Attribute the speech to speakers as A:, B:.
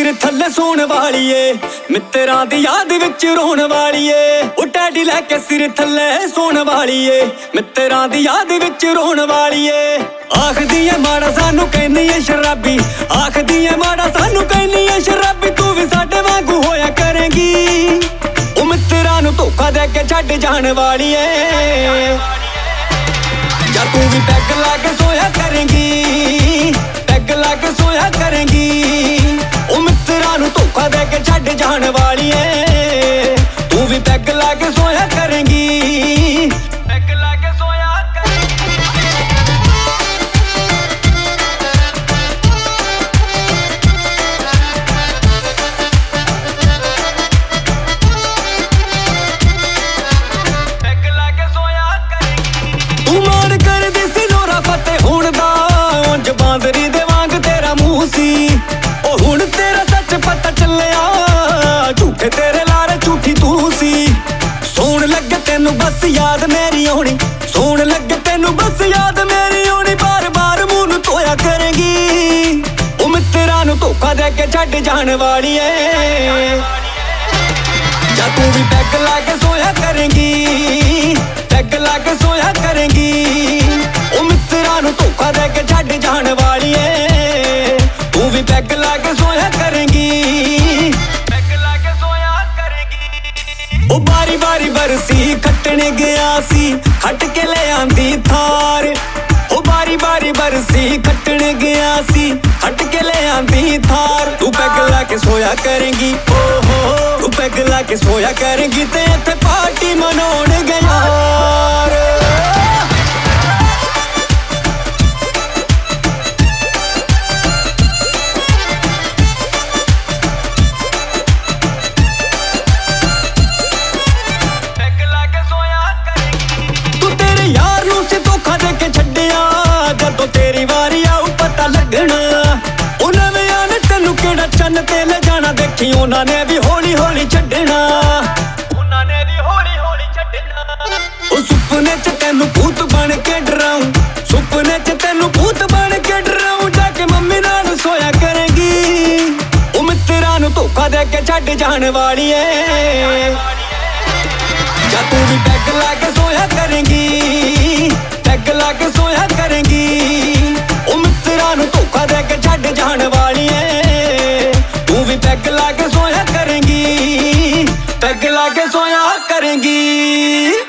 A: सिर थल्ले सोण वालीए, मित्तरां दी याद विच रोण वालीए। ओ डैडी लैके सिर थल्ले सोण वालीए, मित्तरां दी याद विच रोण वालीए। आखदी ऐ माड़ा सानू कहनी ऐ शराबी, आखदी ऐ माड़ा सानू कहनी ऐ शराबी। तू भी साडे वांगू होया करेंगी, ओ मित्तरां नू धोखा दे के छड्ड जाण वालीए। जा तू भी पैग ला के सोया करेंगी, पैग ला के सोया करेंगी। ओ मित्तरां नू धोखा दे के छड्ड जाण वालीए। तू भी पैग ला के सोया करेंगी, पैग ला के सोया बांदरी दे वांग तेरा मुंह सी। ओ हुण तेरा सच पता चलिया, झूठे तेरे लारे झूठी तू सी। सोण लगे तेनू बस याद मेरी आउणी, सोण लगे तेनू बस याद मेरी आउणी। बार बार मूंह नू धोया करेंगी, ओ मित्तरां नू धोखा दे के छड्ड जाण वालीए। जा तू भी पैग ला के सोया करेंगी, पैग ला के सोया करेंगी। ओ मित्तरां नू धोखा दे के छड्ड जाण वालीए। तू भी पैग ला के सोया करेंगी, पैग ला के सोया करेंगी। ओ बारी बारी बरसी खट्टण गया सी, खट के ले आंदी थार। ओ बारी बारी बरसी खट्टण गया सी, खट के ले आंदी थार। तू पैग ला के सोया करेंगी, ओ हो तू पैग ला के सोया करेंगी। ते इत्थे पार्टी मनाउण गया यार। तेरी वारी आऊ पता लगना, उन्हें ने तेनू केड़ा चन्न ते ले जाना। देखी उन्होंने भी हौली हौली छड्डना, उन्होंने भी हौली हौली छड्डना। ओ सुपने च तेनू भूत बन के डराऊं, सुपने च तेनू भूत बन के डराऊं। जाके मम्मी नाल सोया करेंगी, ओ मित्तरां नू धोखा दे के छड्ड जाण वालीए। जा तू भी पैग ला के सोया करेंगी, पैग ला के सोया करेंगी। ओ मित्तरां नू धोखा दे के छड्ड जाण वालीए। तू भी पैग ला के सोया करेंगी, पैग ला के सोया करेंगी।